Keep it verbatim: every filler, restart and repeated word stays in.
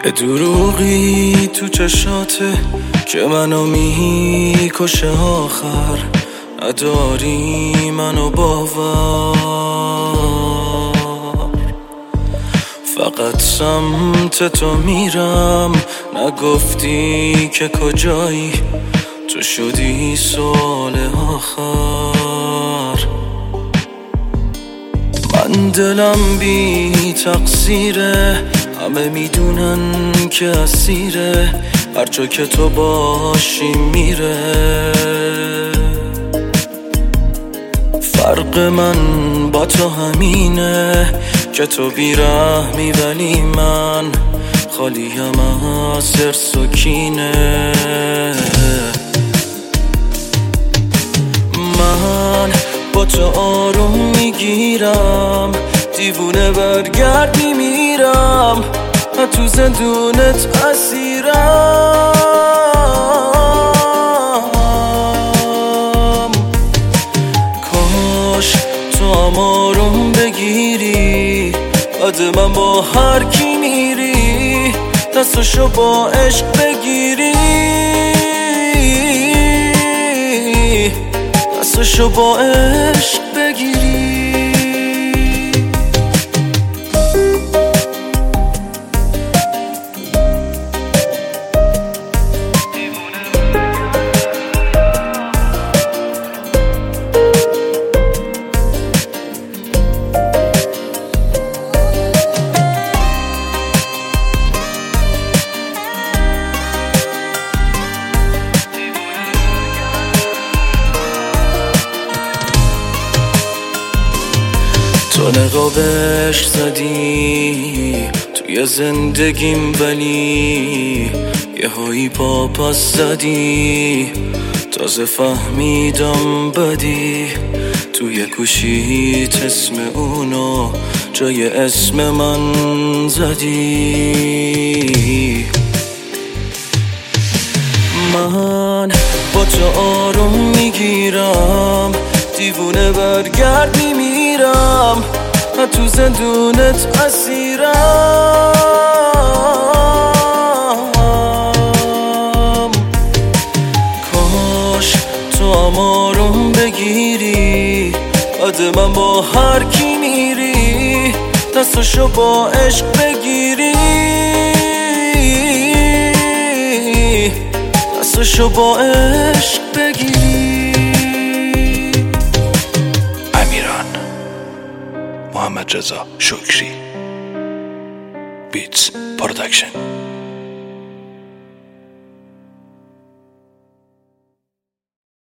یه دروغی تو چشاته که منو میکشه آخر، نداری منو باور. فقط سمت تو میرم، نگفتی که کجایی، تو شدی سوال آخر. من دلم بی تقصیره، همه میدونن که اسیره، هرجا که تو باشی میره. فرق من با تو همینه که تو بیرحمی ولی من خالیم از حرص و کینه. من با تو آروم میگیرم، دیوونه برگرد میمیرم، من تو زندونت اسیرم. کاش تو هم آروم بگیری، بعد من با هر کی میری، دستشو با عشق بگیری، دستشو با عشق بگیری. تو نقابش زدی توی زندگیم، ولی یه هایی پا پس زدی، تازه فهمیدم بدی. توی گوشیت اسم اونو جای اسم من زدی. من با تو آروم میگیرم، دیوونه برگرد میمیرم، من تو زندونت اسیرم. کاش تو هم آروم بگیری، بعد من با هر کی میری، دستشو با عشق بگیری، دستشو با عشق بگیری. محمد رضا شکری بیتس پروداکشن.